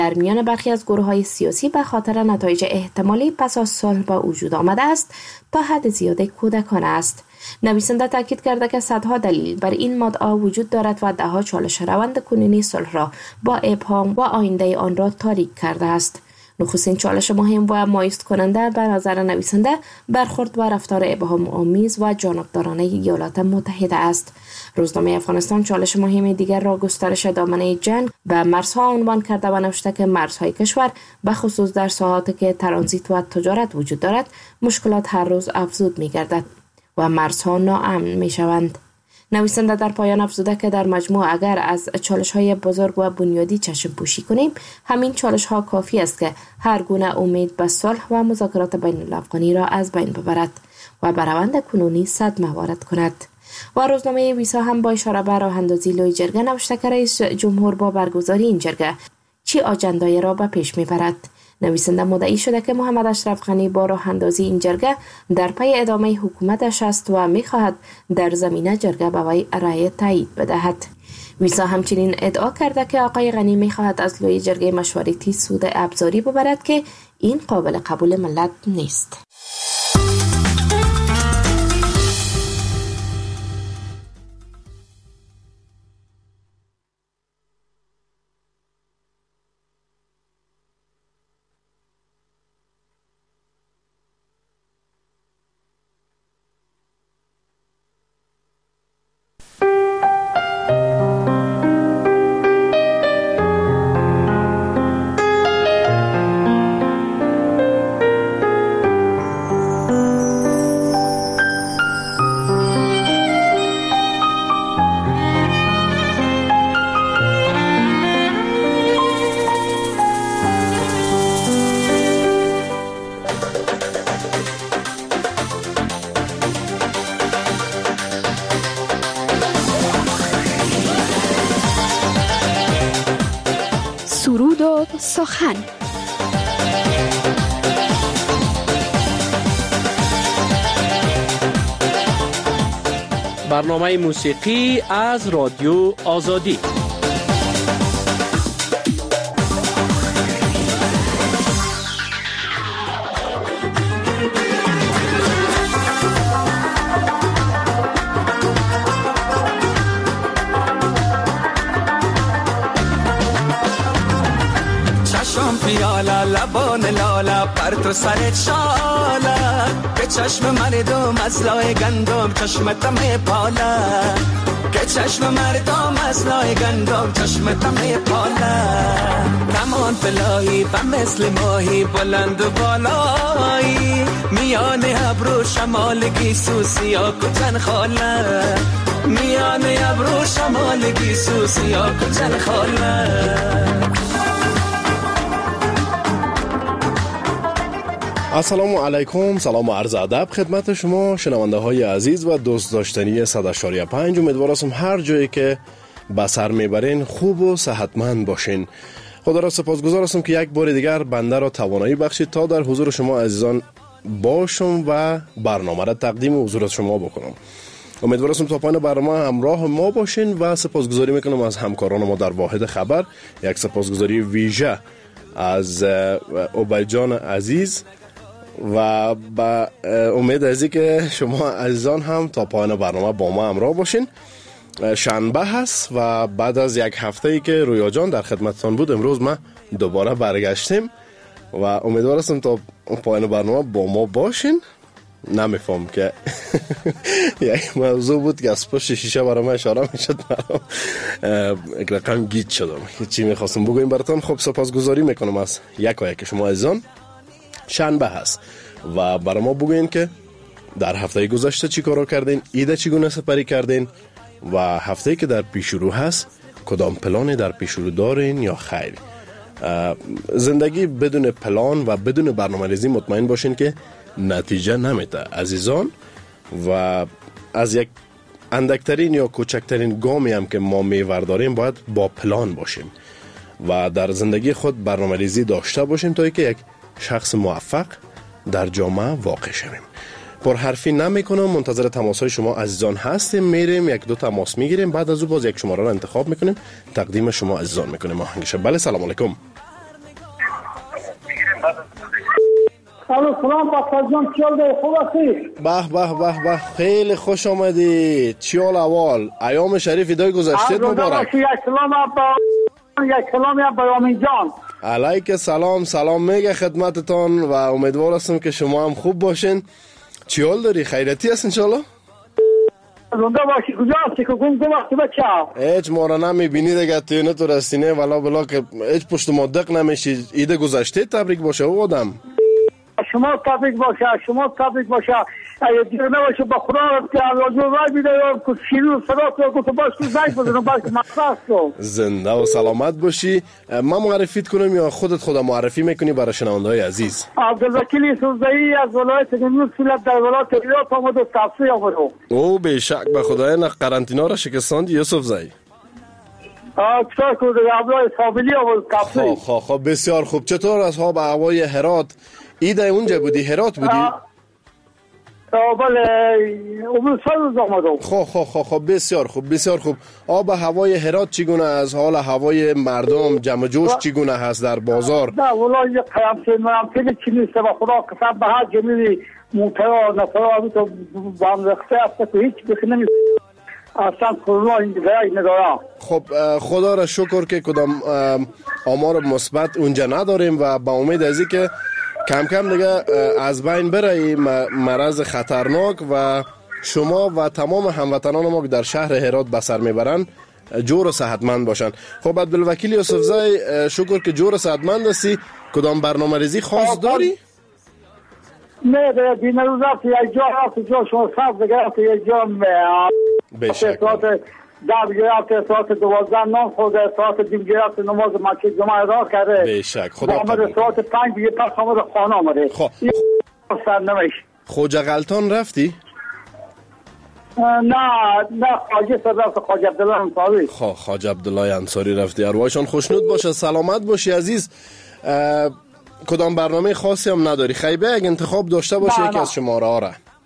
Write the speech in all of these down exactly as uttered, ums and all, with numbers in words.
در میان برخی از گروه‌های سیاسی به خاطر نتایج احتمالی پس از صلح به وجود آمده است تا حد زیادی کودکانه است. نویسنده تاکید کرده که صدها دلیل بر این مدعا وجود دارد و دهها چالش روند کنونی صلح را با ابهام و آینده آن را تاریک کرده است. نخستین چالش مهم و مایوس کننده به نظر نویسنده برخورد و رفتار ابهام آمیز و جانبدارانه ایالات متحده است. روزنامه افغانستان چالش مهم دیگر را گسترش دامنه جنگ به مرزها عنوان کرده و نوشته که مرزهای کشور به خصوص در ساحاتی که ترانزیت و تجارت وجود دارد مشکلات هر روز افزود می گردد و مرزها ناامن می شوند. نویسنده در پایان افزوده که در مجموع اگر از چالش‌های بزرگ و بنیادی چشم پوشی کنیم، همین چالش‌ها کافی است که هر گونه امید به صلح و مذاکرات بین الافغانی را از بین ببرد و به روند کنونی صدمه وارد کند. و روزنامه ویسا هم با اشاره به راه اندازی لوی جرگه نوشته که رئیس جمهور با برگزاری این جرگه چی آجندایی را به پیش میبرد. نویسنده مدعی شده که محمد اشرف غنی با راه اندازی این جرگه در پی ادامه حکومتش است و میخواهد در زمینه جرگه به وی رأی تایید بدهد. ویسا همچنین ادعا کرده که آقای غنی میخواهد از لوی جرگه مشورتی سود ابزاری ببرد که این قابل قبول ملت نیست. سرود و سخن. برنامه موسیقی از رادیو آزادی. پیالا لبان لالا پر تو سرت شالا که چشم مردم از لای گندم چشمت می پالا که چشم مردم از لای گندم چشمت می پالا کمان بلایی و مثل ماهی بلند و بالایی میان ابرو شمال گیسو سیا کچن خاله میان ابرو شمال گیسو سیا کچن خاله. السلام علیکم، سلام و عرض ادب خدمت شما شنونده های عزیز و دوست داشتنی صد و اشاریه پنج. امیدوارم هر جایی که به سر میبرین خوب و صحتمند باشین. خدا را سپاسگزار هستم که یک بار دیگر بنده را توانایی بخشید تا در حضور شما عزیزان باشم و برنامه را تقدیم حضور شما بکنم. امیدوارم تا پایان برنامه همراه ما باشین و سپاسگزاری میکنم از همکاران ما در واحد خبر. یک سپاسگزاری ویژه از عبید جان عزیز و با امید ازی که شما عزیزان هم تا پایان برنامه با ما همراه باشین. شنبه هست و بعد از یک هفته ای که رویا جان در خدمتتان بود امروز ما دوباره برگشتیم و امیدوارم تا پایان برنامه با ما باشین. نمیفهم که یک موضوع بود که از پشت شیشه برای من اشاره میشد، یک رقم گیج شدم چی میخواستم بگویم براتون. خب سپاسگزاری میکنم از یک و یک شما عزیزان. شنبه هست و برای ما بگوین که در هفته گذشته چی کارا کردین، ایده چگونه سپری کردین و هفته که در پیش رو هست کدام پلانی در پیش رو دارین یا خیر. زندگی بدون پلان و بدون برنامه‌ریزی مطمئن باشین که نتیجه نمیده عزیزان و از یک اندکترین یا کوچکترین گامی هم که ما میورداریم باید با پلان باشیم و در زندگی خود برنامه‌ریزی داشته باشیم تا اینکه یک شخص موفق در جامعه واقع شویم. پر حرفی نمی کنم، منتظر تماس های شما عزیزان هستیم. میریم یک دو تماس میگیریم، بعد از او باز یک شماره را انتخاب میکنیم تقدیم شما عزیزان میکنیم. آهنگش بله. سلام علیکم. الو سلام پاسپور جان، چیال دی؟ خوب هستی؟ به به به به، خیلی خوش آمدید. چیال اول؟ ایام شریف دای گذشتید مبارک. یک سلام با یک سلام با یامین جان. علیک سلام، سلام میگه خدمتتان و امیدوار هستم که شما هم خوب باشین. چیال داری؟ خیرتی هست انشالله؟ زنده باشی. کجا هستی که گم گم هستی بچه؟ هیچ ما را نمیبینی دیگه، توی نه تو رستینه ولا بلا که هیچ پشت ما دق نمیشی. ایده گذشته تبریک باشه او آدم. شما تبریک باشه، شما تبریک باشه. اگه دیگه نباشه با خدا که راجع رای بیده یا که شیرین صدا تو که باش که زنگ بزنم باش که مقصد تو زنده و سلامت باشی. من معرفیت کنم یا خودت خدا معرفی میکنی برای شنونده‌های عزیز؟ عبدالوکیل یوسفزئی از ولایت نیوزیلند در ولایت ریاض آمد و تفسیر آمد. او به شک به خدای نه قرنطینه را شکستاندی یوسفزئی. آه چطور کنید عبدالله صابلی آمد تفسیر. خب خب خب بسیار خوب. چطور اصحاب هوای هرات؟ ایده اونجا بودی؟ هرات بودی؟ بله امروز روز آمدم. خب خب خب خب بسیار خوب بسیار خوب. آب هوای هرات چگونه از حال هوای مردم جمع جوش چگونه هست در بازار؟ نه والله یه قیامت من خیلی چی نیست و خدا قسم به هر جمیلی موترا نفرا تو با هم رخصه است که هیچ بخی نمی اصلا کرونا این دیگه ندارم. خب خدا را شکر که کدام آمار مثبت اونجا نداریم و با امید از اینکه کم کم دیگه از بین بره این مرض خطرناک و شما و تمام هموطنان ما که در شهر هرات به سر میبرن جور و صحتمند باشن. خب عبدالوکیل یوسفزئی شکر که جور و صحتمند هستی. کدام برنامه ریزی خاص داری؟ نه دیگه بین روز هفت یک جا هفت جا شما سب دیگه هفت یک جا بشک در گرفت ساعت دوازده نام خود ساعت دیم گرفت نماز مسجد جمعه را کرده. بشک خدا آمده ساعت پنج دیگه پس آمده خانه آمده. خب سرنوشت خوجه غلطان رفتی؟ نه نه خواجه سر رفت خواجه عبدالله انصاری. خب خواجه عبدالله انصاری رفتی. ارواحشان خوشنود باشه، سلامت باشی عزیز. کدام برنامه خاصی هم نداری؟ خیبه اگه انتخاب داشته باشه یکی از شماره ها را.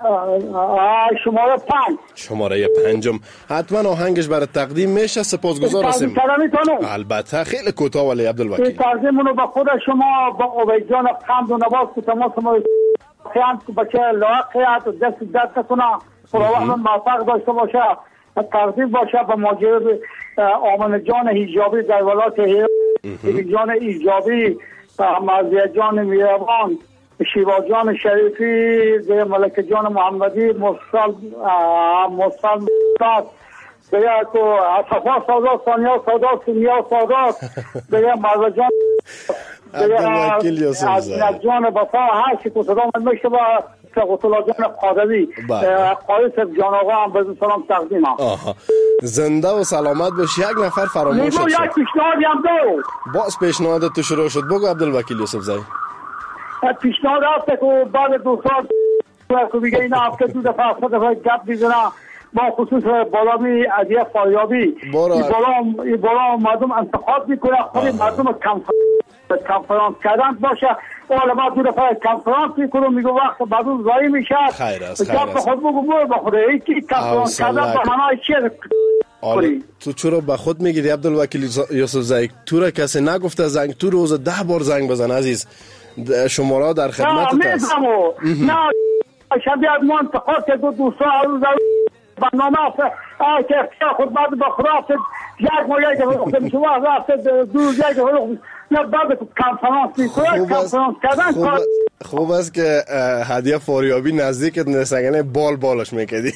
شماره پنج شماره پنجم حتما آهنگش برای تقدیم میشه. سپاسگزار هستیم. البته خیلی کوتاه ولی عبدالوکیل. تقدیم رو به خود شما با عبید جان حمد و نواز که تماس ما خیام که بچه لاقیت و دست درد نکنه خداوند موفق داشته باشه. تقدیم باشه به ماجرد آمن جان حجابی در ولایت هرات، جان ایجابی، مرزیه جان میروان، شیوا جان شریفی، دیگه ملک جان محمدی، مصال مصال مصال دیگه تو صفا سادات، ثانیا سادات، سینیا سادات، دیگه مرزا جان عبدالوکیل یوسفزئی از جان بسا هرچی که صدا من میشه با سقطلا جان قادوی قایص جان آقا هم بزن سلام تقدیم هم. زنده و سلامت باش. یک نفر فراموش شد. یک پیشنهادی هم دارو. باز پیشنهادت تو شروع شد. بگو عبدالوکیل یوسفزئی. پیشنهاد هست که بعد دو سال که بگه این هفته دو دفعه هفته دفعه گپ بیزنه با خصوص بالامی عدیه فاریابی این بالا مردم انتخاب میکنه خود مردم کنفرانس کردن باشه حالا ما دو دفعه کنفرانس میکنم میگو وقت مردم زایی میشه خیر است خیر است خود بگو برو با خود یکی کنفرانس کردن با منای چیه آره تو چرا به خود میگیری عبدالوکیل یوسفزئی؟ تو را کسی نگفته زنگ تو روز ده بار زنگ بزن عزیز. شماره در خدمتت است. نه شبیه از ما انتخاب که دو دوستا روز برنامه است که اختیار خود بعد با خدا است یک ما یک دفعه شما است دو روز یک دفعه نه بعد کنفرانس میکنه کنفرانس کردن خوب است که هدیه فاریابی نزدیکت نسگنه بال بالش میکدی.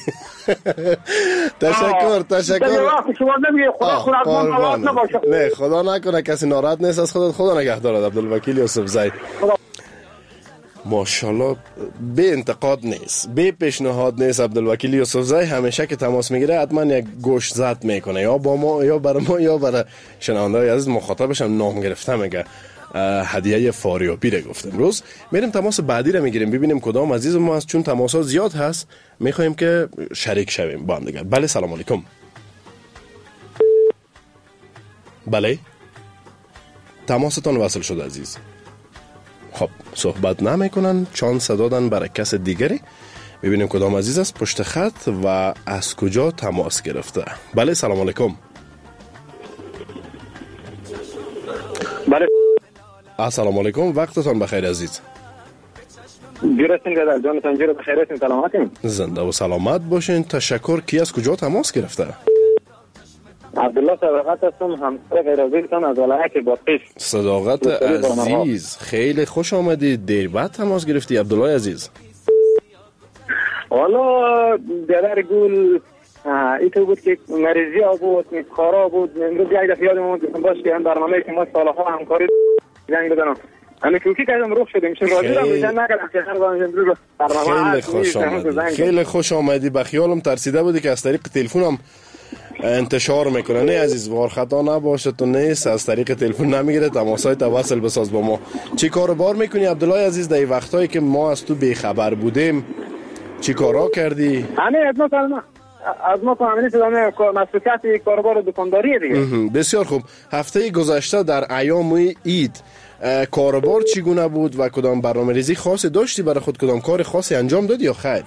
تشکر تشکر. شما نمیگه خدا خدا ناراحت نباشه. نه خدا نکنه کسی ناراحت نیست از خودت. خدا نگهدارت عبدالوکیل یوسفزئی. ماشاءالله به انتقاد نیست، به پیشنهاد نیست. عبدالوکیل یوسفزئی همیشه که تماس میگیره حتما یک گوش زد میکنه یا با ما یا برای ما یا برای شنونده‌های عزیز. مخاطبش هم نام گرفته میگه هدیه فاریابی رو گفتم. امروز میریم تماس بعدی رو میگیریم ببینیم کدام عزیز ما هست. چون تماس‌ها زیاد هست میخوایم که شریک شویم با هم دیگه. بله سلام علیکم. بله تماستان وصل شد عزیز. خب صحبت نمیکنن، چانس دادن برای کس دیگری. ببینیم کدام عزیز است پشت خط و از کجا تماس گرفته. بله سلام علیکم. بله السلام علیکم، وقتتان بخیر عزیز. جورستین گذر جانتان جور بخیر هستین، سلامتین؟ زنده و سلامت باشین. تشکر. کی از کجا تماس گرفته؟ عبدالله صداقت هستم، همسر غیرعزیزتان از ولایت بادغیس. صداقت عزیز، خیلی خوش آمدید. دیر بعد تماس گرفتی عبدالله عزیز. والا در گل ایتو بود که مریضی ها بود، کارا بود. امروز یک دفعه یادم اومد باش که هم برنامه که ما سالها همکاری زنگ بزنم. همه کوکی کردم روح شدیم. چون راضی رو میشن نکردم که هر وقت امروز برنامه خیلی خوش آمدی. خیلی خوش آمدی. به خیالم ترسیده بودی که از طریق تلفنم انتشار میکنه. نه عزیز، وارخطا نباشه، تو نیست از طریق تلفن نمیگیره. تماسای تواصل بساز با ما. چی کار بار میکنی عبدالله عزیز در این وقتایی که ما از تو بیخبر بودیم؟ چی کارا کردی؟ همه از ما سلام از ما فهمیدید همه مسئولیت کاربار دکانداری دیگه. بسیار خوب. هفته گذشته در ایام عید کاربار چگونه بود و کدام برنامه‌ریزی خاصی داشتی برای خود؟ کدام کار خاصی انجام دادی یا خیر؟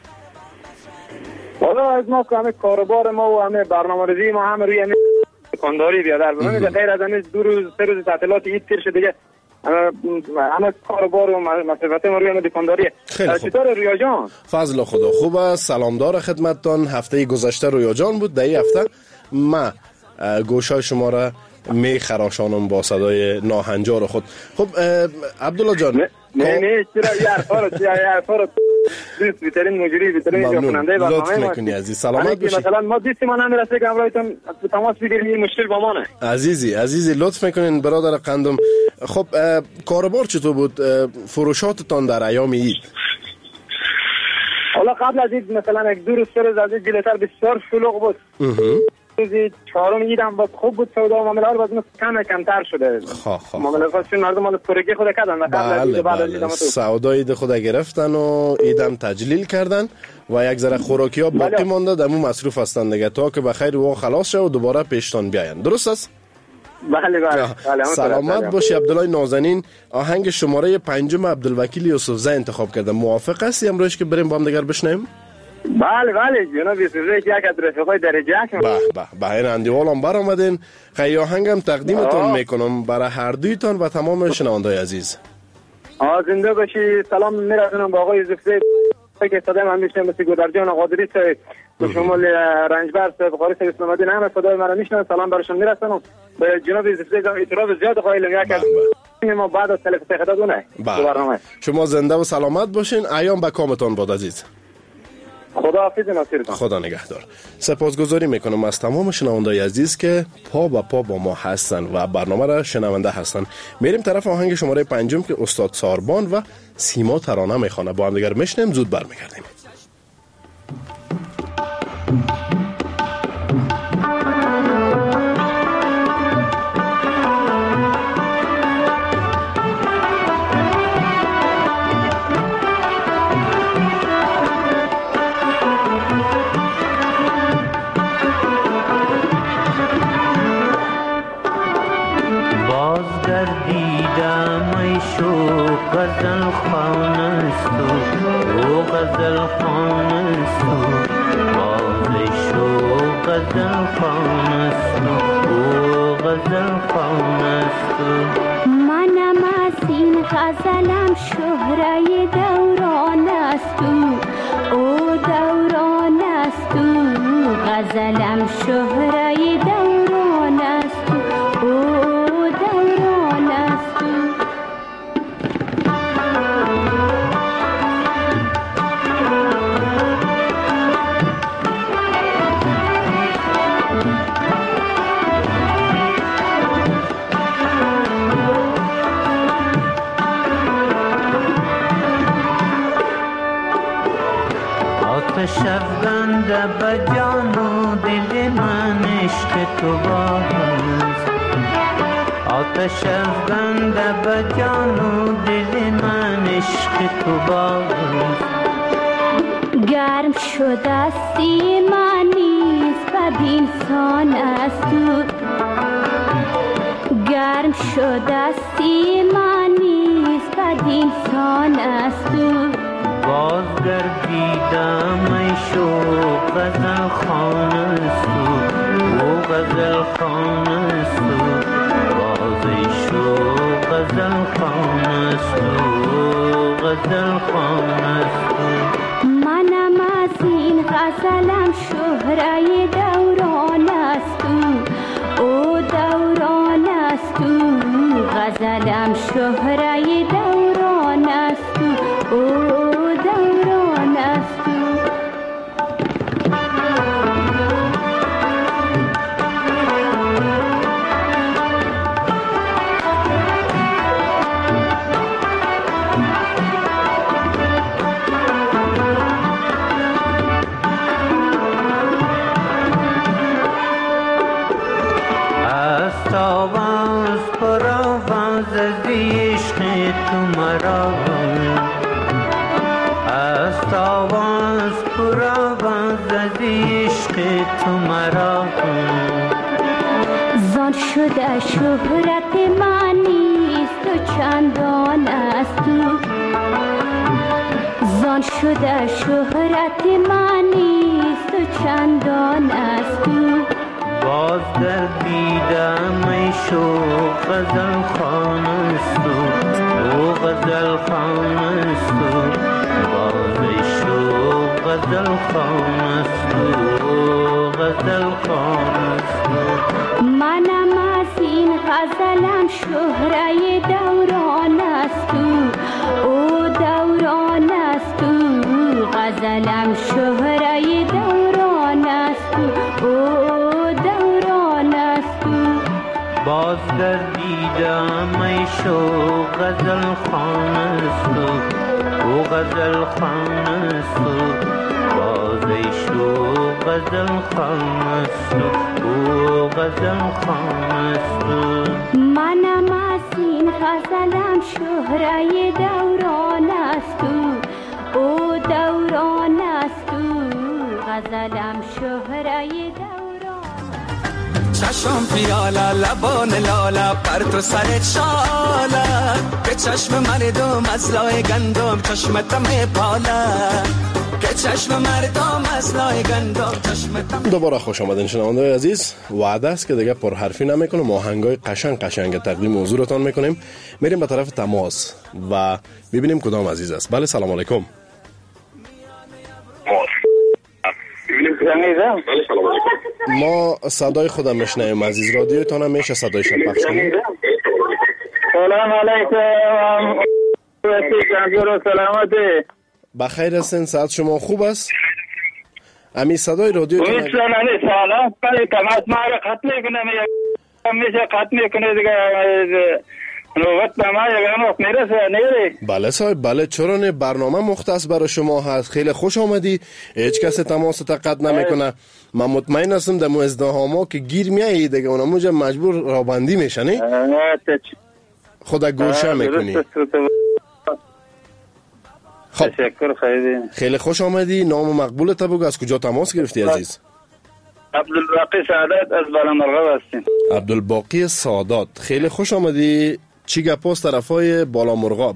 والا از ما همه کاربار ما و همه برنامه‌ریزی ما همه روی همه دکانداری بیادر بود. من غیر از همه دو روز سه روز تعطیلات عید تیر شده دیگه. همه کاربار و مسئولیت ما روی همه دکانداریه. چطور رویا جان؟ فضل خدا خوب است. سلامدار خدمتتان. هفته گذشته رویا جان بود. در این هفته ما گوشای شما را می خراشانم با صدای ناهنجار خود. خب عبدالله جان، نه نه نه چرا یار فارو یار فارو دوست بیترین مجری بیترین اینجا کننده برنامه لطف میکنی عزیز. سلامت باشی. مثلا ما دوستی ما نمیرسه که امروزتون تماس بگیریم، این مشکل با ما نه. عزیزی عزیزی لطف میکنین برادر قندم. خب کاربار چطور بود؟ فروشاتتان در ایام عید؟ حالا قبل از عید مثلا یک دو روز سر از عید جلوتر بسیار شلوغ بود. روزی چهارم عیدم بود، خوب بود. سودا و معاملات باز کم کمتر شده. خواه خواه معاملات چون مردم مال پرگی خود کردن. بله بله. سودا عید خود گرفتن و عیدم تجلیل کردن و یک ذره خوراکی ها باقی مانده، دمو مصروف هستن دیگه تا که بخیر و خلاص شه و دوباره پیشتان بیاین. درست است؟ بله بله. بله سلامت باشی عبدالله نازنین. آهنگ شماره پنجم عبدالوکیل یوسفزی انتخاب کردم. موافق هستی امروز که بریم با هم دیگر بشنویم؟ بله بله جناب یوسفزی یک از رفیقای درجه هستم. به به به این اندیوالم بر آمدین. خیلی آهنگم تقدیمتون میکنم برای هر دویتان و تمام شنوندای عزیز. آ زنده باشی. سلام میرسونم با آقای یوسفزی که صدای من میشنم، مثل گودرجان قادری صاحب و شمال رنجبر صاحب قاری صاحب اسلام آبادی همه صدای من میشنن. سلام براشون میرسونم. به جناب یوسفزی اعتراض زیاد قائلم یک از ما بعد از تلفن خدادونه برنامه. شما زنده و سلامت باشین. ایام به کامتان باد عزیز. خدا حافظ ناصرتان. خدا نگهدار. سپاسگزاری میکنم از تمام شنوندای عزیز که پا به پا با ما هستن و برنامه را شنونده هستن. میریم طرف آهنگ شماره پنجم که استاد ساربان و سیما ترانه میخوانه. با هم دیگر میشنیم، زود برمیگردیم. غزل خوانستو او غزل خوانستو باز شو غزل خوانستو او غزل خوانستو منم از این غزلم شهره دوران است او دوران است غزلم شهره دوران است او دوران است. آتش افکنده به جان و دل من عشق تو باز، آتش افکنده به جان و دل من عشق تو باز. گرم شده سیما نیست بدین سان است تو، گرم شده سیما نیست بدین سان است تو. باز گردیدم ای شو غزل خوانستو او غزل خوانستو باز ای شو غزل خان است او غزل خان است او. منم از این غزلم شهره دوران است او او دوران است او غزلم شهره دوران است او او دوران است او. آواز پر آواز از عشق تو مرا است آواز پر آواز از عشق تو مرا زان شده شهرت من نیست و چندان است تو زان شده شهرت من نیست و چندان است تو. باز در دیدم ای شو غزل خان است او غزل خان است او. باز ای شو غزل خان است او غزل خان است او. منم از این غزلم شهره دوران است او او دوران است او غزلم شهره دوران است او او دوران است او. باز در دیدم ای شو غزل خان است او غزل خان است او. باز ای شو غزل خان است او غزل خان است او. منم از این غزلم شهره دوران است او او دوران است او غزلم شهره دوران. چشم پیالا لبان لالا پرتو سرت شالا که چشم مردم از لای گندم چشمت میپالا که چشم مردم از لای گندم چشمت. دوباره خوش آمدین شنونده‌های عزیز. وعده است که دیگه پرحرفی نمیکنیم، آهنگای قشنگ قشنگ تقدیم حضورتان میکنیم. میریم به طرف تماس و ببینیم کدام عزیز است. بله سلام علیکم. ما صدای خودم میشنویم عزیز، رادیوتان هم میشه صدایش پخش کنیم. سلام علیکم. سلامت بخیر هستین؟ صحت شما خوب است؟ امی صدای رادیوتان این سلام سلام برای تماس ما را خط میکنم میشه خط میکنه دیگه نوبت به ما یه وقت میرسه نیری. بله صاحب بله، چرا نه، برنامه مختص برای شما هست. خیلی خوش آمدی. هیچ کس تماس تقد نمیکنه. من مطمئن هستم در ازدحاما که گیر میایی دیگه اونم موجه مجبور رابندی میشه نه؟ خدا گوشه میکنی. خب تشکر خیلی. خیلی خوش آمدی. نام مقبولت بگو، از کجا تماس گرفتی عزیز؟ عبدالباقی سعادت از بالامرغاب هستیم. عبدالباقی سعادت، خیلی خوش آمدی. چی گپاست طرفای بالامرغاب؟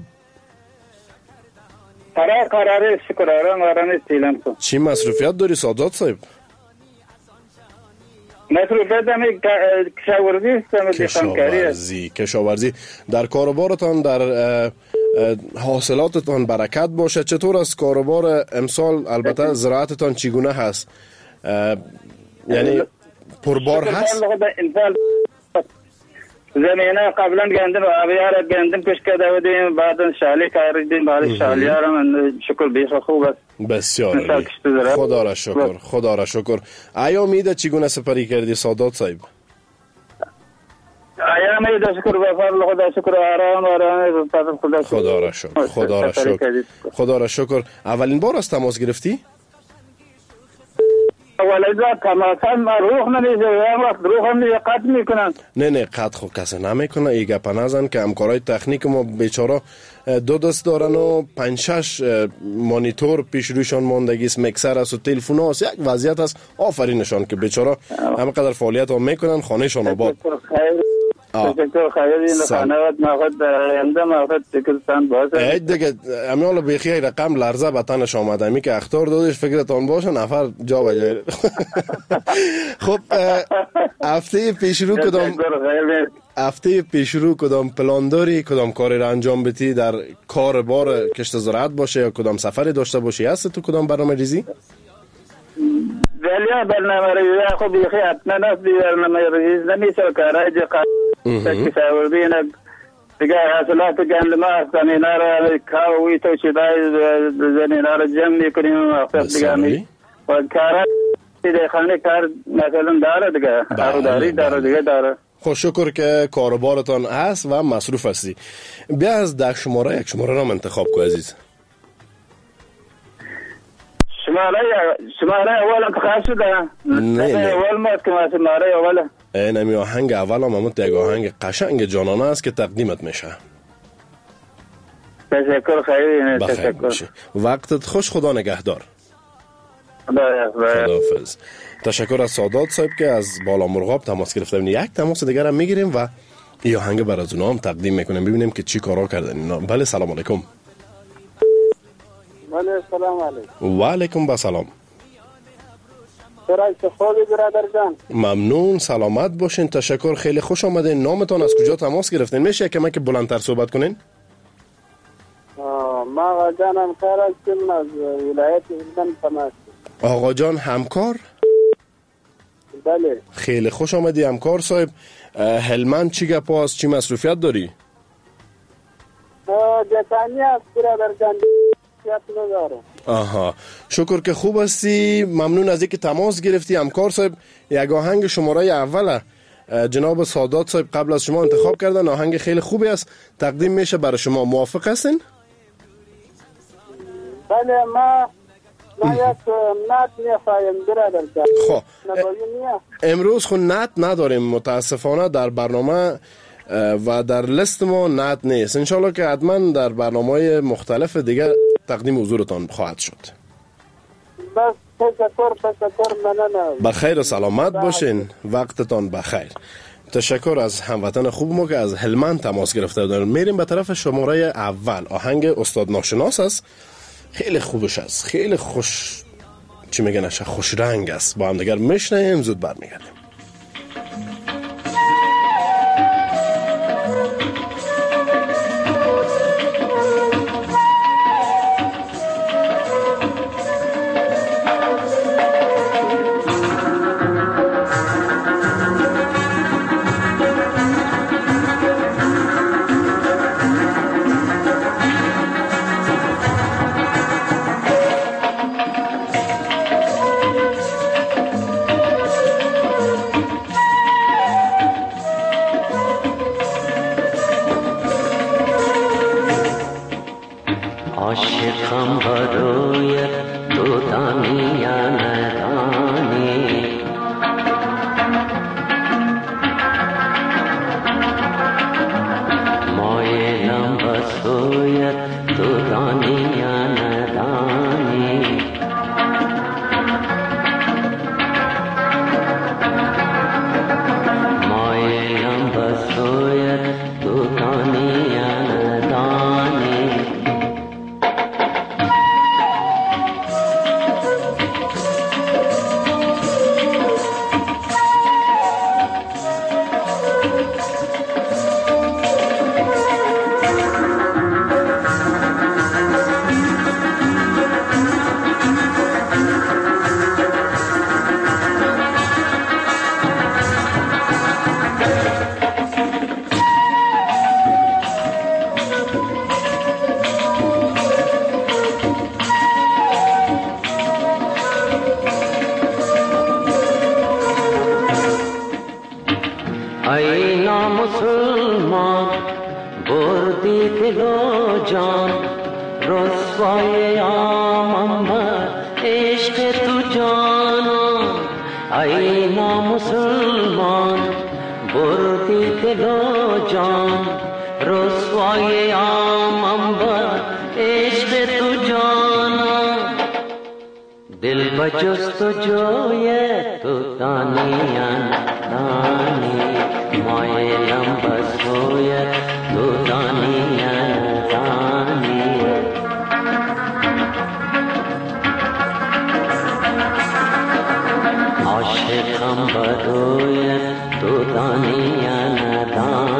قرار قراره شکر آرام آرام استیلم تو. چی مصروفیت داری سعادت صاحب؟ مصروفیت همی کشاورزی است. کشاورزی کشاورزی در کاروبارتان، در حاصلاتتان برکت باشه. چطور است کاروبار امسال؟ البته زراعتتان چگونه هست؟ یعنی پربار هست؟ زمینه قبلا گندم آبیار گندم کش کرده بودیم، بعدا شالی کاریدیم، بعد شالی ها هم شکر بیخ خوب است. بسیار خدا را شکر خدا را شکر. ایا میده چگونه سپری کردی سعادت صاحب؟ ایا میده شکر به فضل خدا، شکر آرام آرام خدا خدا را شکر خدا را شکر خدا را شکر. اولین بار است تماس گرفتی؟ ولذا تماسا ما روح نمیشه و وقت روح هم قطع میکنن. نه نه قطع خو کسی نمیکنه. ای گپ نزن که همکارای تکنیک ما بیچاره دو دست دارن و پنج شش مانیتور پیش رویشان ماندگی است، میکسر است و تلفن است. یک وضعیت است. آفرینشان که بیچاره همینقدر فعالیت ها میکنن، خانهشان آباد. تشکر خیلی. این خانوات ماخد آینده ماخد تکرستان باشه. ای دیگه امیال بیخی رقم لرزه بطنش آمده. می که اختار دادش فکرتان باشه نفر جا بجای. خب هفته پیش رو کدام هفته پیش رو کدام پلان داری، کدام کاری را انجام بدی در کار بار کشت زراعت باشه یا کدام سفری داشته باشی؟ هست تو کدام برنامه ریزی؟ ولی برنامه ریزی خب بخی حتما نست برنامه ریزی نمیشه کارای جا قصد بینه دیگه حاصلات گندم هستن اینا را کاوی تو چیزای اینا را جمع میکنیم وقت دیگه می و کارا دیگه خانه کار مثلا داره دیگه کاروداری داره دیگه داره. خوش شکر که کاروبارتان هست و مصروف هستی. بیا از ده شماره یک شماره را انتخاب کو عزیز. شماره شماره اول انتخاب شده. نه نه اول ما که شماره اول این امی آهنگ اول هم همون یک آهنگ قشنگ جانانه است که تقدیمت میشه. تشکر خیلی تشکر باشی. وقتت خوش، خدا نگهدار. خداحافظ. تشکر از سادات صاحب که از بالا مرغاب تماس گرفتن. یک تماس دیگر هم میگیریم و این آهنگ بر از اونا هم تقدیم میکنیم ببینیم که چی کارا کردن اینا. بله سلام علیکم. بله سلام علیکم. و علیکم با سلام. برای خوبی برادر جان. ممنون، سلامت باشین. تشکر، خیلی خوش آمدین. نامتان از کجا تماس گرفتین؟ میشه که من که بلندتر صحبت کنین؟ ما آقا جان همکار هستیم از ولایت هلمند تماس. آقا جان همکار؟ بله. خیلی خوش آمدی همکار صاحب. هلمند چی گپ است؟ چی مصروفیت داری؟ جتانی است برادر جان. نداره. آها، شکر که خوب هستی. ممنون از اینکه تماس گرفتی همکار صاحب. یک آهنگ شماره اول جناب سادات صاحب قبل از شما انتخاب کردن. آهنگ خیلی خوبی است، تقدیم میشه برای شما. موافق هستین؟ بله ما ما یک نت میخوایم برادر جان. خب امروز خود نت نداریم متاسفانه در برنامه و در لیست ما نت نیست. انشالله که حتما در برنامه‌های مختلف دیگر تقدیم حضورتان خواهد شد. بس تشکر تشکر ممنون. بخیر و سلامت باشین. وقتتان بخیر. تشکر از هموطن خوب ما که از هلمند تماس گرفته بودن. میریم به طرف شماره اول. آهنگ استاد ناشناس است. خیلی خوبش است، خیلی خوش چی میگن اش خوش رنگ است. با هم دیگر میشنیم، زود برمیگردیم. عاشقم برای تو دانی یا ندانی، مایلم به سویت تو دانی یا ندانی، مایلم به سویت تو دانی یا ندانی. ای نامسلمان بردی دل و جان، رسوای آمم بر عشق تو جانان. ای نامسلمان بردی دل و جان، رسوای آمم بر عشق تو جانان. دل بجست و جوی تو دانیان دانی، مایلم بسوی تو دانیان دانی. عاشقم برای تو دانیان دانی.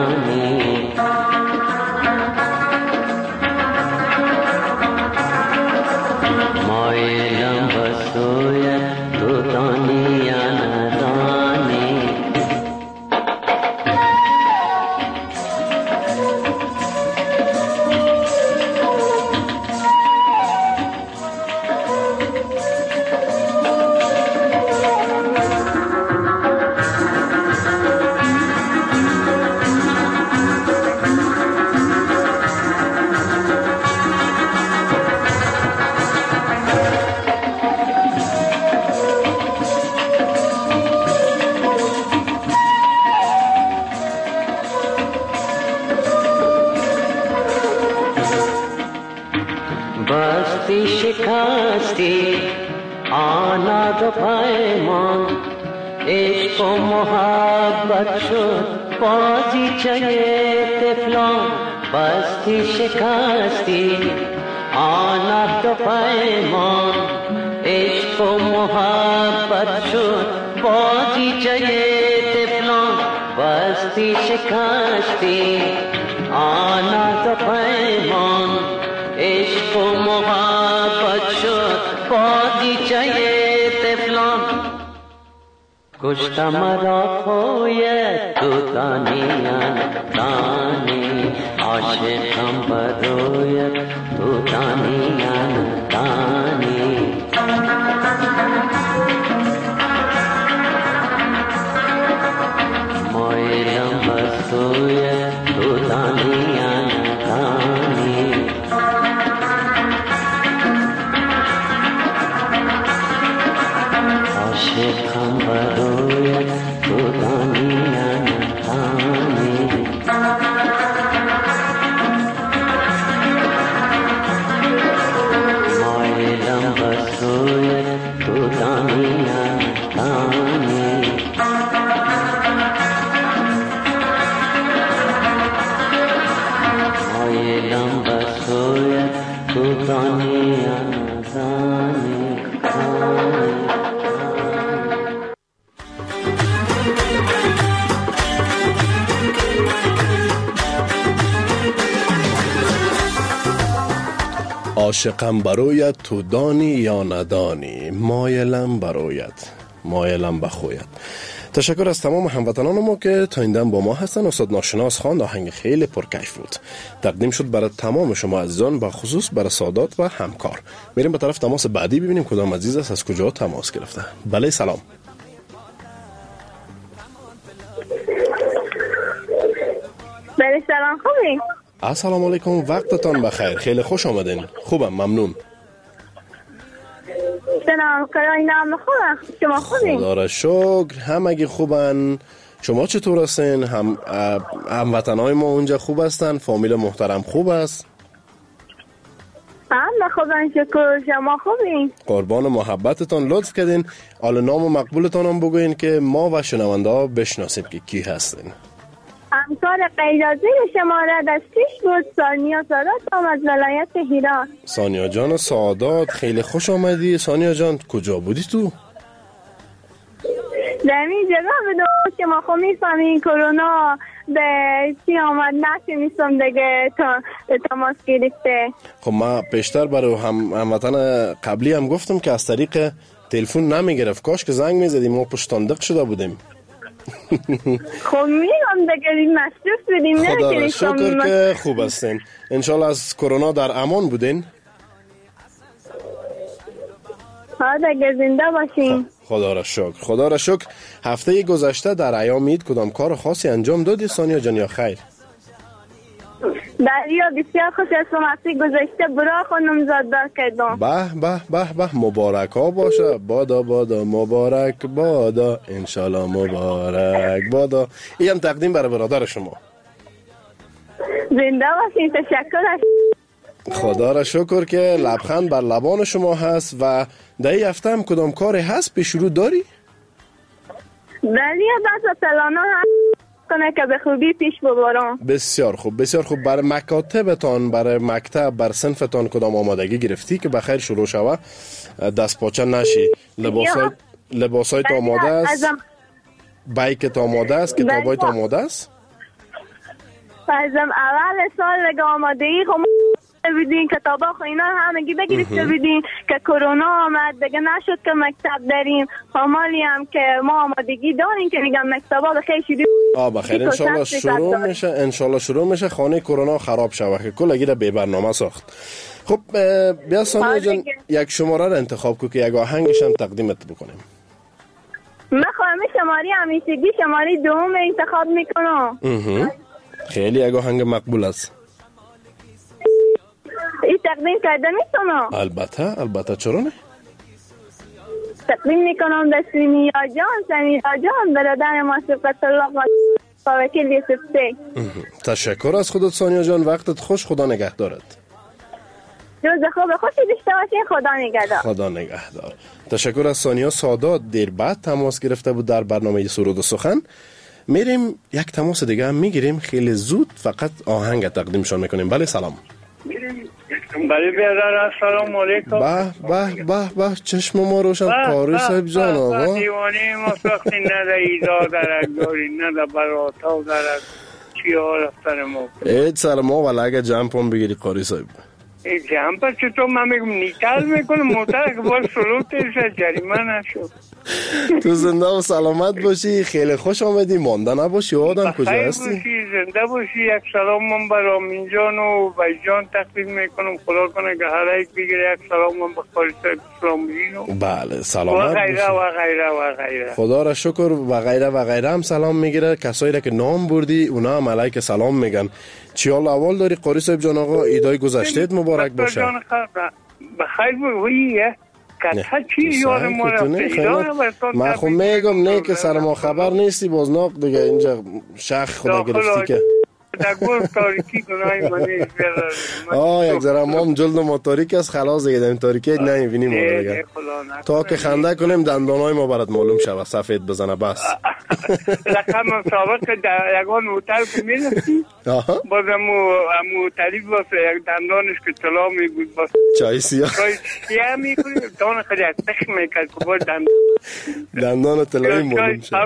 بستی شکستی آنات و پیمان عشق و محبت شد بازیچه طفلان بستی شکستی آنات و پیمان عشق و محبت شد بازیچه طفلان بستی شکستی آنات و پیمان عشق و محبت شد بازیچه طفلان کشتم مرا خویت تو دانیان دانی عاشقم برویت تو دانیان دانی مایلم بسویت تو دانیان دانی عاشقم برویت تو دانیان دانی مایلم بسویت تو دانیان دانی مایلم بسویت تو دانیان دانی عاشقم برایت تو دانی یا ندانی مایلم برایت مایلم بخویت. تشکر از تمام هموطنان ما که تا این دم با ما هستن. استاد ناشناس خواند آهنگ خیلی پرکیف بود، تقدیم شد برای تمام شما عزیزان، با خصوص برای سادات و همکار. میریم به طرف تماس بعدی ببینیم کدام عزیز است، از کجا تماس گرفته. بله سلام. بله سلام، خوبی؟ السلام علیکم، وقتتان بخیر. خیلی خوش آمدین. خوبم، ممنون. سلام، کلای نام خوبم. شما خوبین؟ خدا را شکر، همگی خوبن. شما چطور هستین؟ هم هموطنای ما اونجا خوب هستن؟ فامیل محترم خوب است؟ هم خوبن شکر. شما خوبین؟ قربان محبتتان، لطف کردین حالا نام و مقبولتان هم بگوین که ما و شنونده ها بشناسیم که کی هستین. همکار غیرازی شماره دستیش بود ثانیا سادات هم از ولایت هرات. ثانیا جان سادات، خیلی خوش آمدی. ثانیا جان کجا بودی تو؟ در این جگه بدون که ما خب میفهمیم کرونا به چی آمد نشی میستم دیگه تا تماس گرفته. خب ما پیشتر برای هم هموطن قبلی هم گفتم که از طریق تلفن نمیگرفت، کاش که زنگ میزدیم، ما پشتاندق شده بودیم. خب میگم دیگه مصروف بودیم. خدا را شکر که خوب هستین. انشالله از کرونا در امان بودین. ها دیگه زنده باشین. خدا را شکر. خدا را شکر. هفته گذشته در ایام عید کدام کار خاصی انجام دادی ثانیا جان یا خیر؟ دریا بسیار خوش است. هفته گذشته برا خانم زاددار کردم. به به به به، مبارک ها باشه. بادا بادا مبارک بادا، انشالله مبارک بادا. این هم تقدیم برای برادر شما. زنده باشین. تشکر. خدا را شکر که لبخند بر لبان شما هست. و در این هفته هم کدام کاری هست پیش رو داری؟ دریا بس تلانا هست کنه که به خوبی پیش ببرم. بسیار خوب، بسیار خوب. برای مکاتبتان، برای مکتب، بر صنفتان کدام آمادگی گرفتی که بخیر شروع شوه، دست پاچه نشی؟ لباسای لباسایت آماده است؟ بایکت آماده است؟ کتابایت آماده است؟ ازم اول سال لگه آمادگی خب بیدین کتابا خو اینا همگی بگیرفته بیدین که کرونا آمد دیگه نشد که مکتب داریم. همالی هم که ما آمادگی داریم که میگم مکتبا بخیر شروع آ بخیر انشالله شروع میشه. انشالله شروع میشه. خانه کرونا خراب شوه که کل را بی برنامه ساخت. خب بیا ثانیا جان یک شماره را انتخاب کو که یک آهنگش هم تقدیمت بکنیم. من خواهم شماری همیشگی شماری دوم انتخاب میکنم. خیلی یک آهنگ مقبول است. این تقدیم کرده میتونم؟ البته البته، چرا نه؟ تقدیم میکنم به سیمیا جان، سمیرا جان، برادر ما صفت الله با وکیل یوسف سی. تشکر از خودت ثانیا جان، وقتت خوش، خدا نگهدارت. روز خوب خوشی داشته باشین. خدا نگهدار. خدا نگهدار. تشکر از سانیا سادات. دیر بعد تماس گرفته بود در برنامه سرود و سخن. میریم یک تماس دیگه هم میگیریم خیلی زود، فقط آهنگ تقدیمشان میکنیم. بله سلام. بله برادر السلام علیکم. به به به به چشم ما روشن. قاری صاحب جان آقا دیوانه ما ساختی نه در ایزا درکداری نه در براتا و درک چی ها رفتن ما اید سر ما ولی اگه جمپون بگیری قاری صاحب این جمپ چطور من میگم نیکل میکنم موتر که باید سلوتش جریمه نشد. تو زنده و سلامت باشی. خیلی خوش آمدی. مانده نباشی. آدم کجا هستی؟ بخیر باشی زنده باشی. یک سلام من برای آمین جان و بای جان تقدیم میکنم. خدا کنه که هر یک بگیره. یک سلام من به قاری صاحب اسلام. بله سلامت و غیره و غیره و غیره. خدا را شکر و غیره و غیره هم سلام میگیره. کسایی را که نام بردی اونا هم علیک سلام میگن. چی حال اول داری قاری صاحب جان آقا؟ ایدای گذشتهت مبارک باشه. بخیر باشی. کتا چی یار ما رفته؟ من خب میگم نه که سر ما خبر نیستی بازناق دیگه اینجا شخ خدا گرفتی که در گل تاریکی گناهی منیش بیرد. آه یک ذره ما هم جلد ما تاریک است خلاص دیگه این تاریکی نمیبینیم ما دیگه تا که خنده کنیم دندانای ما برات معلوم شود سفید بزنه بس. رقم سابق در یگان هتل که میرفتی باز امو طریف باسه یک دندانش که طلا می بود باسه چای سیاه چای سیاه می کنی دان خیلی از تخ میکرد که باز دندان طلایی معلوم شد.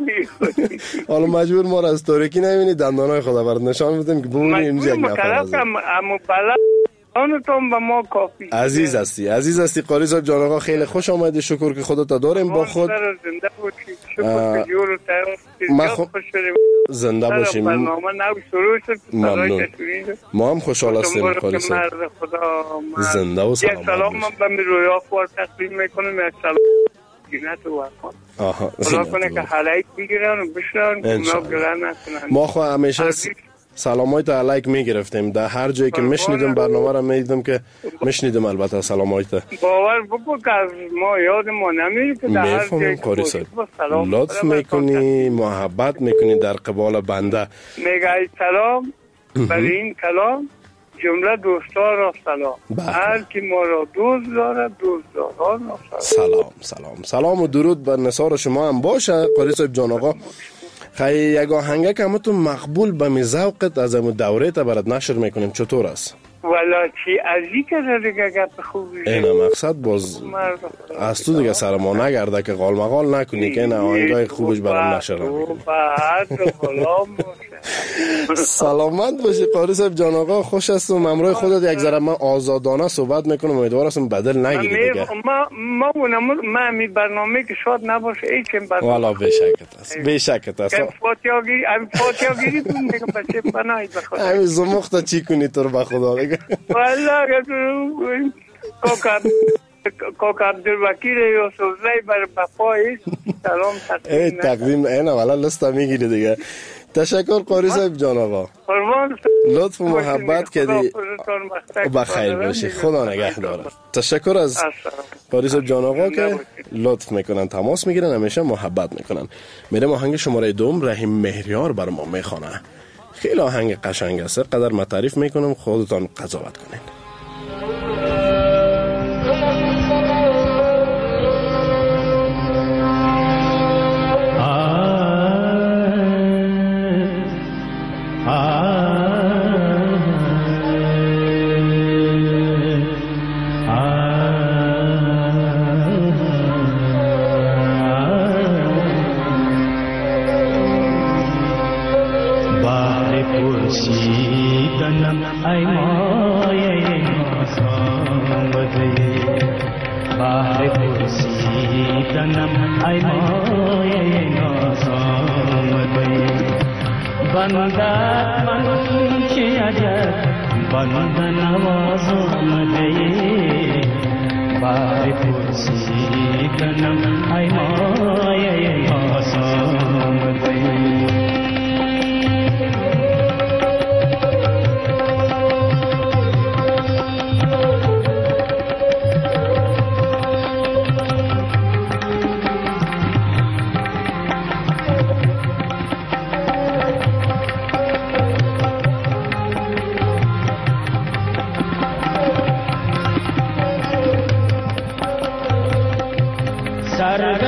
حالا مجبور ما را از تاریکی نبینی دندانای خدا برات نشان بدیم که ببینیم اینجا یک نفر از امو بلا آنتون به ما کافی. عزیز هستی عزیز هستی قاری صاحب جان آقا. خیلی خوش آمدی. شکر که خودت داریم با خود. زنده باشی. شکر که جور ما خب زنده باشیم. برنامه نو شروع شد. ممنون. ما هم خوشحال هستیم قاری صاحب. زنده و سلامت. یک سلام من به میرویا خوار تقدیم میکنم. یک سلام گینت و وقت. آها. خدا کنه که حلایک بگیرن و بشنن اونا گلن نکنن. ما خو همیشه سلامای تا لایک میگرفتیم در هر جایی که میشنیدم برنامه را میدیدم که میشنیدم البته سلامای تا باور بکن که از ما یاد ما نمیره که در هر جایی که لطف میکنی محبت میکنی در قبال بنده. میگه سلام برای این کلام جمله دوستا را سلام. هر کی ما را دوست داره دوست داران را سلام. سلام سلام و درود بر نثار شما هم باشه قاری صاحب جان آقا. خیلی یک آهنگه که همتون مقبول به می ذوقت از همون دوره تا برات نشر میکنیم چطور است؟ والا چی ازی که دیگه گپ خوبی اینه مقصد باز از تو دیگه سر ما نگرده که قال مقال نکنی که این آهنگای خوبش برام نشر سلامت باشی قاری صاحب جان آقا. خوش هستم امروز خودت یک ذره من آزادانه صحبت میکنم امیدوارم هستم بدل نگیری دیگه. ما ما ما می برنامه که شاد نباشه هیچ برنامه والا بشکت است بشکت است. فاتیاگیری فاتیاگیری تو میگم بچه پناهی بخدا. همین زمخت چی کنی تو رو بخدا دیگه. والا کوکا کوکا عبدالوکیل یوسفزی بر بپای سلام تقدیم تقدیم اینا والا لستا میگیری دیگه. تشکر قاری صاحب جان آقا. لطف و محبت کردی. بخیر باشی. خدا نگهدار. تشکر از قاری صاحب جان آقا که لطف میکنن تماس میگیرن همیشه محبت میکنن. میرم آهنگ شماره دوم رحیم مهریار بر ما میخونه. خیلی آهنگ قشنگ است. قدر ما تعریف میکنم خودتان قضاوت کنین.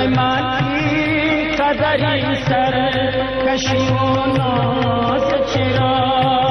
سر من قدری سر کشی و ناز چرا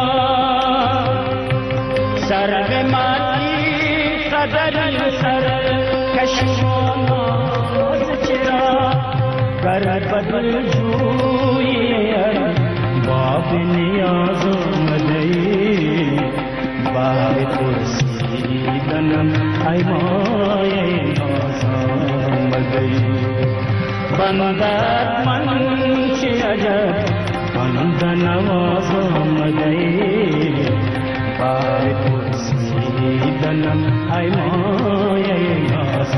سر من قدری سر کشی و ناز چرا گر بدل جویی باب نیاز مدهی باب پرسیدنم ای مایه ناز مدهی بندت من چه عجب بند نواز مدهی باب پرسیدنم ای مایه ناز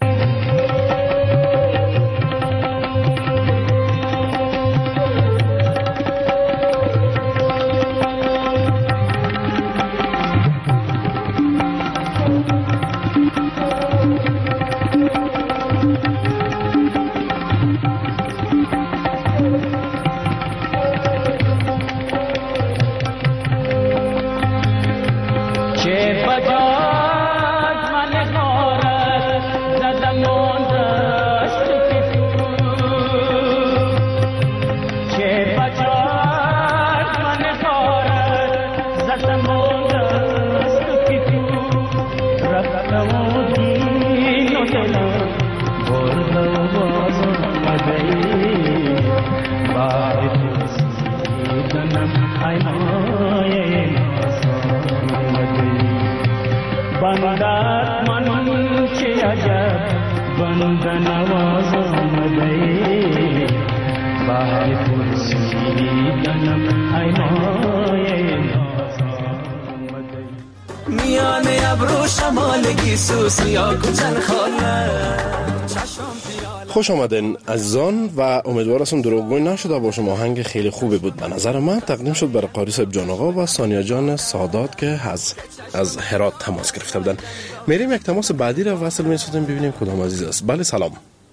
بندت من چه عجب بند نواز آمده بار پرسیدنم ای مایه ناز آمده میان ابرو شمالگی سوس یا کچن خاله خوش آمدین عزیزان و امیدوار هستم دروغگوی نشده باشم. آهنگ خیلی خوبی بود به نظر من، تقدیم شد برای قاری صاحب جان آقا و ثانیه جان سادات که از از هرات تماس گرفته بودن. میریم یک تماس بعدی را وصل می‌سازیم ببینیم کدام عزیز است. بله سلام.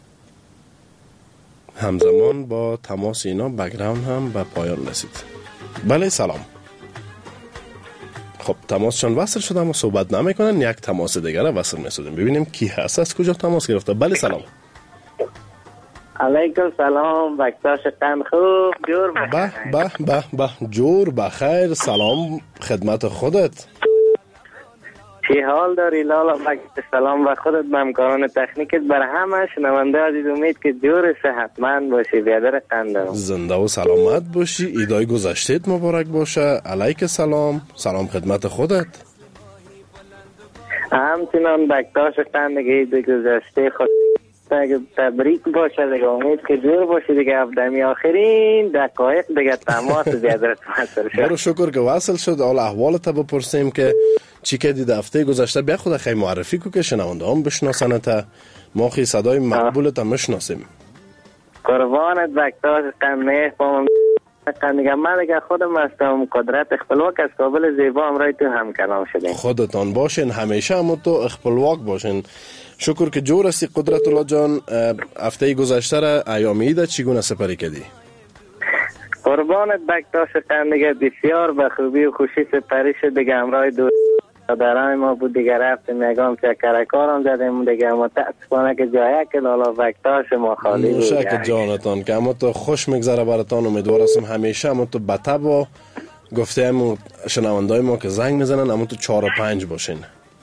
همزمان با تماس اینا بک‌گراند هم به پایان رسید. بله سلام. خب تماسشان وصل شده اما صحبت نمیکنن. یک تماس دیگر را وصل می‌سازیم ببینیم کی هست، از کجا تماس گرفته. بله سلام. علیکم سلام، بکتاش قند خوب جور بخیر. به به به به جور بخیر. سلام خدمت خودت. چی حال داری لالا بکت؟ سلام و خودت، به همکاران تکنیکت، بر همه شنونده عزیز امید که جور صحتمند باشی، بیادر قندم. زنده و سلامت باشی. ایدای گذشتهت مبارک باشه. علیک سلام. سلام خدمت خودت. همچنان بکتاش قند که اید گذشته خود تبریک باشه دیگه، امید که جور باشی دیگه. افدمی آخرین دقایق دیگه تماس بیادرت وصل شد. برو شکر که وصل شد. حالا احوالت بپرسیم که چی که دید هفته گذشته. بیا خود خیلی معرفی کو که شنونده هم بشناسنت، ما خیلی صدای مقبولت هم بشناسیم. قربانت بکتاش قند میفهم دیگه. من دیگه خودم هستم قدرت اخپلواک از کابل زیبا امرای تو هم کلام شدیم. خودتان باشین، همیشه هم تو اخپلواک باشین. شکر که جور هستی قدرت الله جان. هفته گذشته را ایام عید چگونه سپری کردی؟ قربانت بکتاش قند دیگه بسیار به خوبی و خوشی سپری شد دیگه. امرای دو برای ما بود دیگه، رفتیم یکم چکرکارم زدیم دیگه. متاسفانه که جایه که لالا بکتاش ما خالی بود. نوشک جانتان که اما تو خوش میگذره براتان. امیدوار هستم همیشه اما تو بطب و گفته همون شنوندای ما که زنگ میزنن اما تو چار و پنج باشین.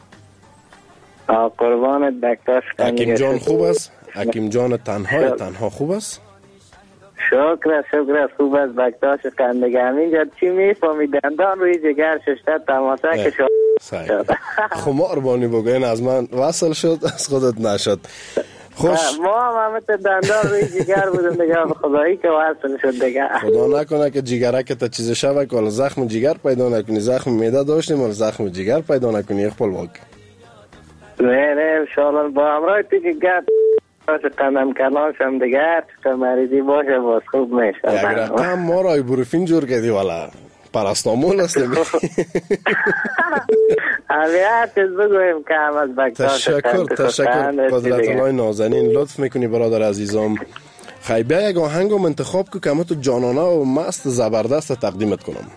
قربانت بکتاش قند حکیم جان خوب است؟ حکیم جان تنها تنها خوب است؟ شکر شکر خوب است بکتاش قند دیگه. همینجا چی میفهمی دندان روی جگر ششته تماسه که شد. خمار بانی بگوین از من وصل شد از خودت نشد. خوش ما هم همه دندان روی جگر بودم دیگه، خدایی که وصل شد دیگه. خدا نکنه که جگرک تا چیز شوه که زخم جگر پیدا نکنی. زخم معده داشتیم ولی زخم جگر پیدا نکنی. اخپلواک نه نه انشاءالله با همراه تو که گفت باشه قدم کلاشم دیگه که مریضی باشه باز خوب میشه. یک رقم ما را ایبروفین جور کردی والا پرستامول هستیم. همیت چیز بگویم که هم از بکتاش تشکر تشکر قدرت الله نازنین، لطف میکنی برادر عزیزم. خیلی بیا یک آهنگ رو انتخاب که که تو جانانه و مست زبردست تقدیمت کنم.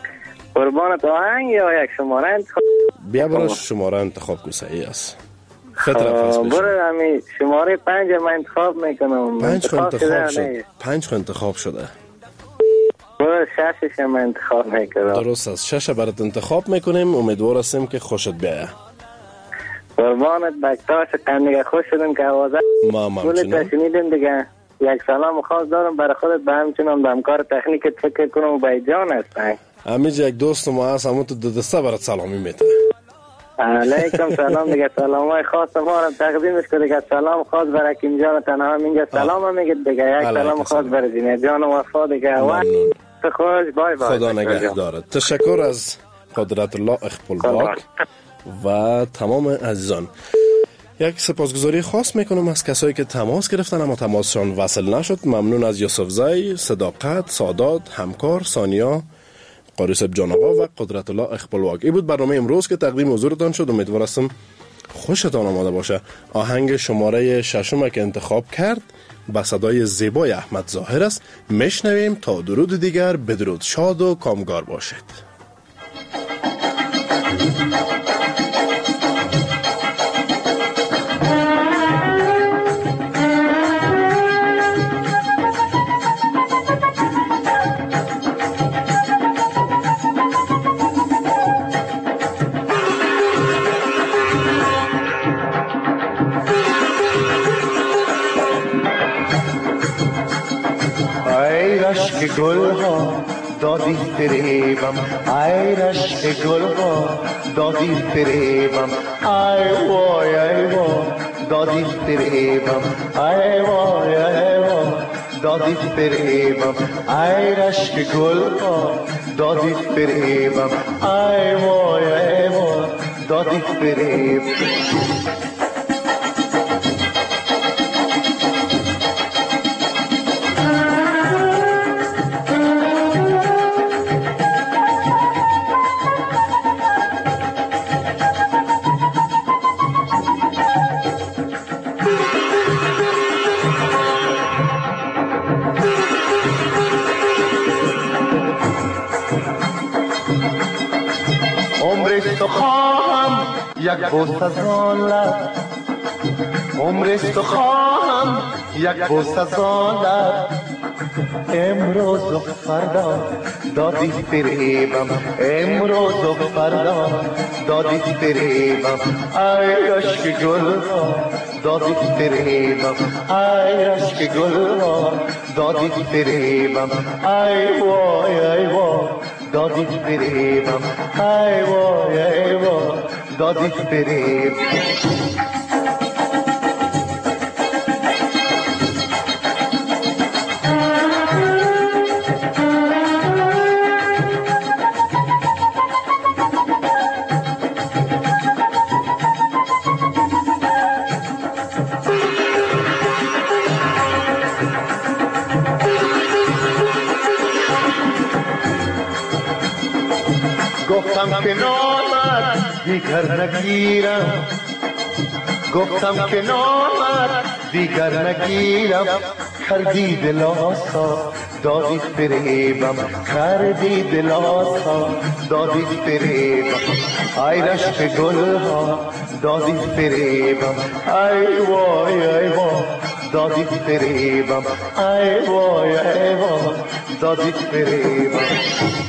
قربانت آهنگ یا یک شماره انتخاب؟ بیا برای شماره انتخاب که صحیح است. برو همی شماره پنج من انتخاب میکنم. پنج خو انتخاب شد. پنج خو انتخاب شده. برو ششش من انتخاب میکنم. درست است. شش برات انتخاب میکنیم. امیدوار هستیم که خوشت بیایه. قربانت بکتاش قندگه خوش شدم که آوازه ما ممنونم. شنیدیم دیگه. یک سلام خاص دارم برای خودت به همچنان به همکار تکنیکت فکر کنم و به جان هستن. همینجا یک دوست ما هست همون تو دو دسته برات سلامی میتونه. علیکم سلام دیگه. سلام های خاص ما رو تقدیمش کنه دیگه. سلام خاص برای کیم جان تنها اینجا سلام هم میگه دیگه. یک سلام خاص برای زینه جان و وفا دیگه. ممنون. خوش بای بای. خدا نگهدارت. تشکر از قدرت الله اخپلواک و تمام عزیزان. یک سپاسگزاری خاص میکنم از کسایی که تماس گرفتن اما تماسشان وصل نشد. ممنون از یوسف زی، صداقت، سادات، همکار، سانیا، قاری صاحب جان آقا و قدرت الله اخپلواک. این بود برنامه امروز که تقدیم حضورتان شد. امیدوار هستم خوشتان آمده باشه. آهنگ شماره ششم که انتخاب کرد با صدای زیبای احمد ظاهر است. میشنویم تا درود دیگر. بدرود، شاد و کامگار باشید. رشک گل ها دادی فریبم، ای رشک گل ها دادی فریبم، ای وای ای وای دادی فریبم، ای وای ای وای دادی فریبم، ای رشک گل ها دادی فریبم، ای وای ای وای دادی فریبم. یک بوس از آن لب عمرست خواهم، یک بوس از آن لب امروز و فردا دادی فریبم، امروز و فردا دادی فریبم، ای رشک گل ها دادی فریبم، ای رشک گل ها دادی فریبم، ای وای ای وای دادی فریبم، ای وای ای وای دادی فریب. گفتم که نامد دیگر نگیرم، گفتم که نامد دیگر نگیرم، کردی دل آسا دادی فریبم، کردی دل آسا دادی فریبم، ای رشک گل ها دادی فریبم، ای وای ای وای دادی فریبم، ای وای ای وای دادی فریبم.